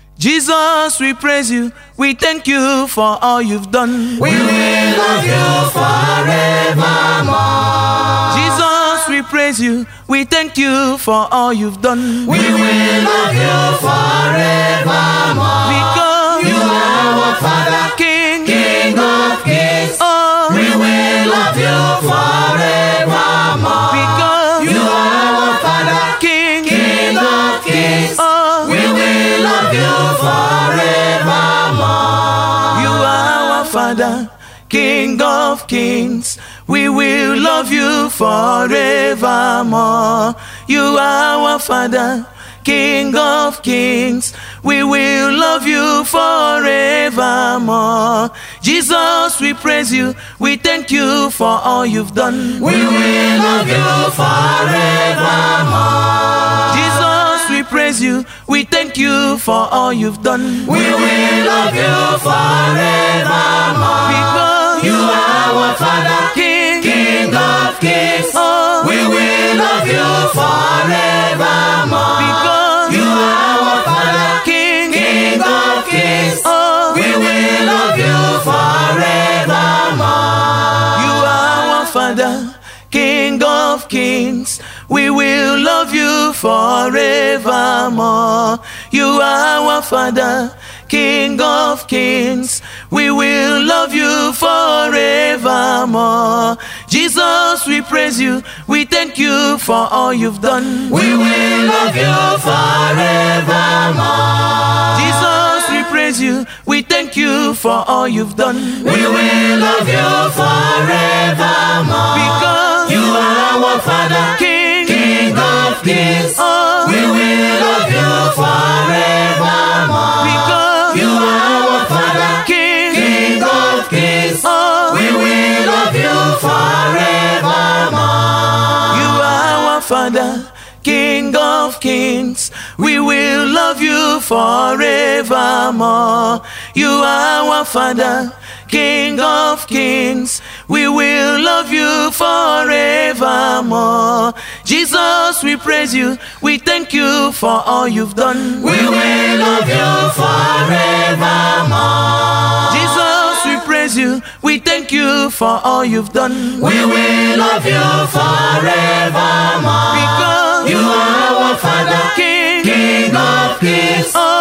Jesus, we praise you. We thank you for all you've done. We will love you forevermore. Jesus, we praise you. We thank you for all you've done. We will love you forevermore. Because you are our Father, King, King of Kings. Oh, we will love you forevermore. Because you are our Father, King, King of Kings. Oh, we will love you forevermore. You are our Father, King of Kings. We will love you forevermore. You are our Father, King of Kings. We will love you forevermore. Jesus, we praise you. We thank you for all you've done. We will love you forevermore. Jesus, we praise you. We thank you for all you've done. We will love you forevermore. Because you are our Father, King, King of Kings. Oh, we will love you forevermore. Because you are our Father, King, King of Kings. Oh, we will love you forevermore. You are our Father, King of Kings. We will love you forevermore. You are our Father, King of Kings. We will love you forevermore. Jesus, we praise you. We thank you for all you've done. We will love you forevermore. Jesus, we praise you. We thank you for all you've done. We will love you forevermore. Because you are our Father, King, King of Kings. Oh, we will love you forevermore. Because you are our Father, King, King of Kings. Oh, we will love you forevermore. You are our Father, King of Kings. We will love you forevermore. You are our Father, King of Kings. We will love you forevermore. Jesus, we praise you. We thank you for all you've done. We will love you forevermore. Jesus, we praise you. We thank you for all you've done. We will love you forevermore. Because you are our Father, King, King of Kings. Oh,